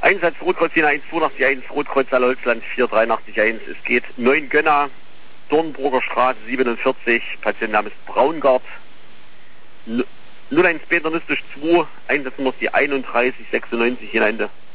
Einsatz Rotkreuz Jena 18281, Rotkreuz Holzland 4881. Es geht 9 Gönner, Dornburger Straße 47, Patientenname ist Braungart. 01 Peter Nistisch 2, Einsatznummer ist die 3196 Jena Ende.